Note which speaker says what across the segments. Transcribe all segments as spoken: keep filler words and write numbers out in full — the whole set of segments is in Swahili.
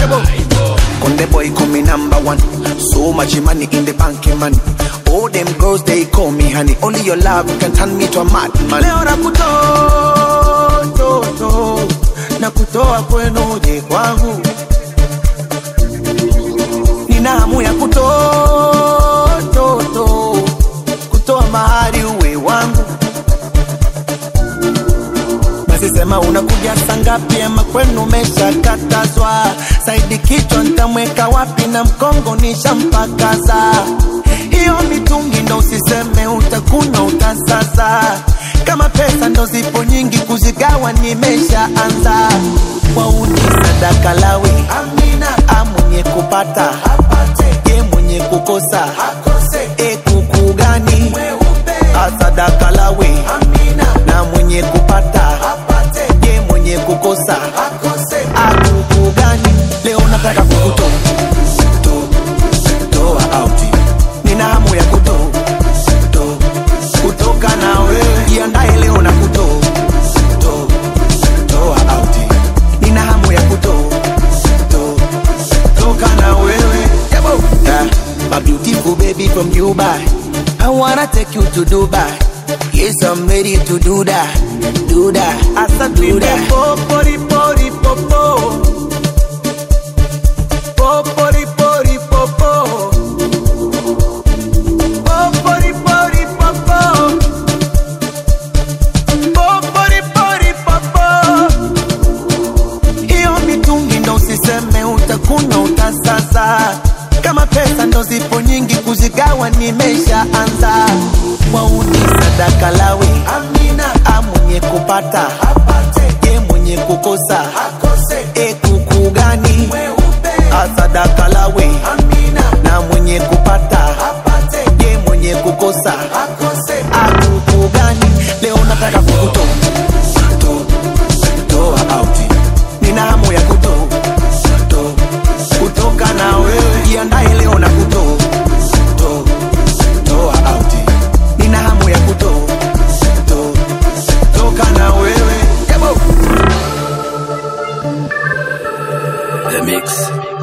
Speaker 1: Konde boy call me number one. So much money in the bank, man. All them girls they call me honey. Only your love can turn me to a madman. Leo nakuto, to, to. Nakutoa kwenu je kwangu. Nina hamu ya kuto, to, to. Kutoa mahari uwe wangu. Sema unakuja sangapi ama kwenu mesha katazwa. Saidi kichwa nitamweka wapi na mkongo nishampakaza. Hiyo mitungi ndo usiseme utakuna utasasa. Kama pesa ndo zipo nyingi kuzigawa nimesha anza. Wauni sadaka lawi amina. Amunye kupata apate. Ye mwenye kukosa hakose. E kuku gani asadaka lawi amina. Na mwenye kupata apate. Mwenye kukosa akose. Akuku gani leo nataka kukuto to toa out. Nina hamu ya kuto to kutoka na wewe. Jiandae leo na kuto to toa out. Nina hamu ya kuto to toka na wewe. Yeah, my beautiful baby from Dubai. I wanna take you to Dubai. Yes, I'm ready to do that, do that, as I do that. Popori, pori, popo. Popori, pori, popo. Popori, pori, popo. Popori, pori, popo. Iyo mitungi ndo usiseme utakuna utasasa. Kama pesa ndo zipo nyingi kuzigawa nimesha anza. Wauni sadaka lawi amina. Amunye kupata apate. Ye mwenye kukosa hakose. E kuku gani asadaka lawi amina. Na mwenye kupata apate. Ye mwenye kukosa hakose. Akuku gani leo nataka kukuto to toa out. Nina hamu ya kuto to kutoka na wewe. Jiandae leo na kuto to toa out. Nina hamu ya kuto to toka na wewe. Yabo The Mix.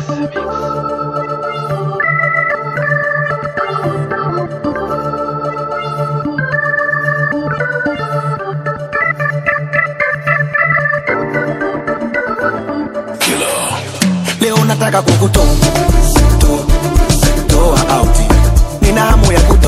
Speaker 1: Killer. Leo nataka kukuto to toa out. Nina hamu ya kuto